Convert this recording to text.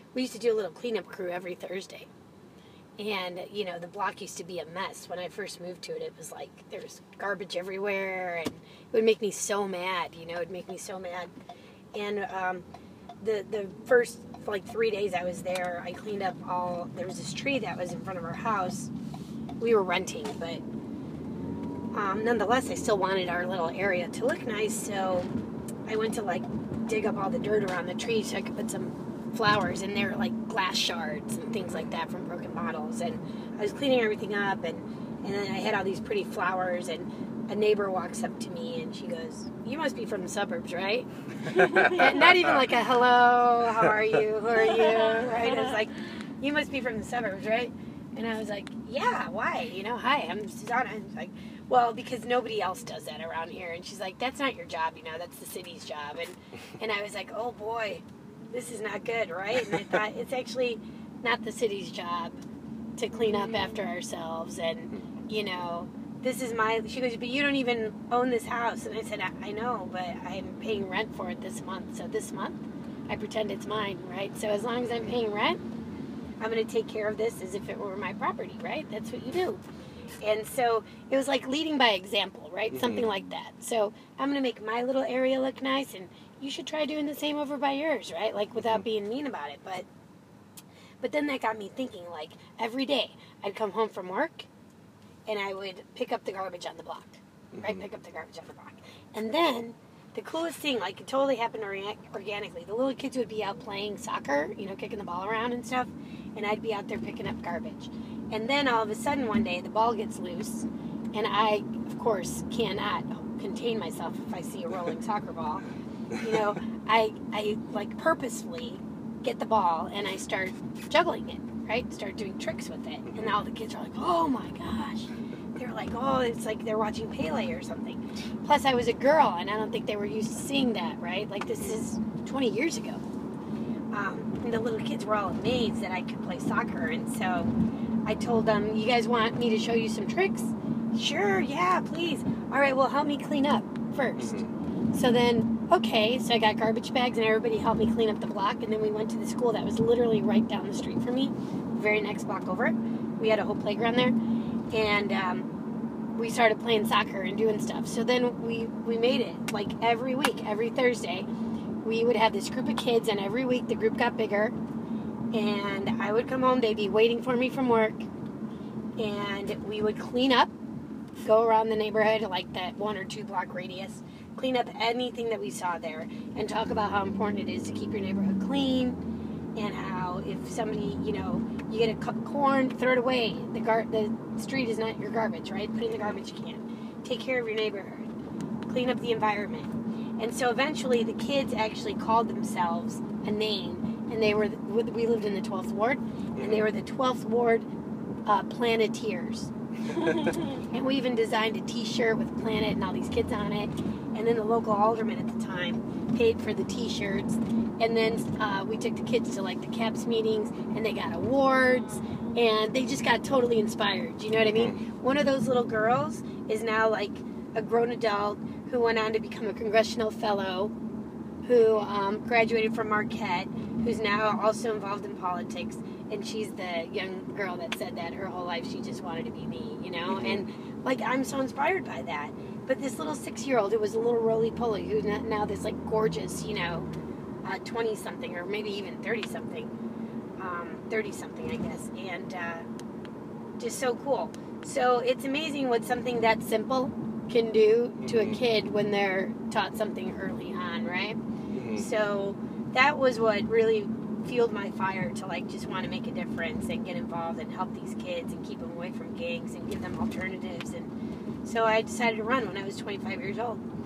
we used to do a little cleanup crew every Thursday. And, you know, the block used to be a mess. When I first moved to it, it was like there was garbage everywhere, and it would make me so mad, you know, it would make me so mad. And the first, like, 3 days I was there, I cleaned up there was this tree that was in front of our house. We were renting, but nonetheless, I still wanted our little area to look nice, so I went to, like, dig up all the dirt around the tree so I could put some flowers in there, like glass shards and things like that from broken bottles. And I was cleaning everything up, and then I had all these pretty flowers, and a neighbor walks up to me and she goes, "You must be from the suburbs, right?" And not even like a hello, how are you, who are you, right? It was like, "You must be from the suburbs, right?" And I was like, "Yeah, why? You know, hi, I'm Susanna." And she's like, "Well, because nobody else does that around here." And she's like, "That's not your job, you know, that's the city's job." And I was like, "Oh boy, this is not good," right? And I thought, it's actually not the city's job to clean up after ourselves. And, you know, she goes, "But you don't even own this house." And I said, I know, but I'm paying rent for it this month. So this month, I pretend it's mine, right? So as long as I'm paying rent, I'm going to take care of this as if it were my property, right? That's what you do. And so it was like leading by example, right? Mm-hmm. Something like that. So I'm going to make my little area look nice, and you should try doing the same over by yours, right? Like, without being mean about it. But then that got me thinking, like, every day I'd come home from work and I would pick up the garbage on the block, right? Mm-hmm. Pick up the garbage on the block. And then the coolest thing, like, it totally happened organically. The little kids would be out playing soccer, you know, kicking the ball around and stuff, and I'd be out there picking up garbage. And then all of a sudden one day the ball gets loose, and I, of course, cannot contain myself if I see a rolling soccer ball. You know, I like purposefully get the ball and I start juggling it, right? Start doing tricks with it. And all the kids are like, "Oh my gosh." They're like, "Oh, it's like they're watching Pele or something." Plus, I was a girl, and I don't think they were used to seeing that, right? Like, this is 20 years ago. And the little kids were all amazed that I could play soccer. And so I told them, "You guys want me to show you some tricks?" "Sure, yeah, please." "All right, well, help me clean up first." Mm-hmm. So then, okay, so I got garbage bags, and everybody helped me clean up the block. And then we went to the school that was literally right down the street from me, the very next block over. We had a whole playground there. And we started playing soccer and doing stuff. So then we made it, like, every week, every Thursday. We would have this group of kids, and every week the group got bigger. And I would come home, they'd be waiting for me from work, and we would clean up, go around the neighborhood, like that 1 or 2 block radius, clean up anything that we saw there, and talk about how important it is to keep your neighborhood clean, and how if somebody, you know, you get a corn, throw it away. The street is not your garbage, right? Put it in the garbage can. Take care of your neighborhood. Clean up the environment. And so eventually the kids actually called themselves a name, and we lived in the 12th Ward, and they were the 12th Ward Planeteers. And we even designed a t-shirt with Planet and all these kids on it. And then the local alderman at the time paid for the t-shirts. And then we took the kids to, like, the CAPS meetings, and they got awards, and they just got totally inspired. You know what I mean? One of those little girls is now, like, a grown adult who went on to become a congressional fellow, who graduated from Marquette, who's now also involved in politics. And she's the young girl that said that her whole life she just wanted to be me, you know? Mm-hmm. And, like, I'm so inspired by that. But this little 6-year-old who was a little roly-poly, who's now this, like, gorgeous, you know, 20-something, or maybe even 30-something, 30-something, I guess, and just so cool. So it's amazing what something that simple can do to a kid when they're taught something early on, right? Mm-hmm. So that was what really fueled my fire to, like, just want to make a difference and get involved and help these kids and keep them away from gangs and give them alternatives. And so I decided to run when I was 25 years old.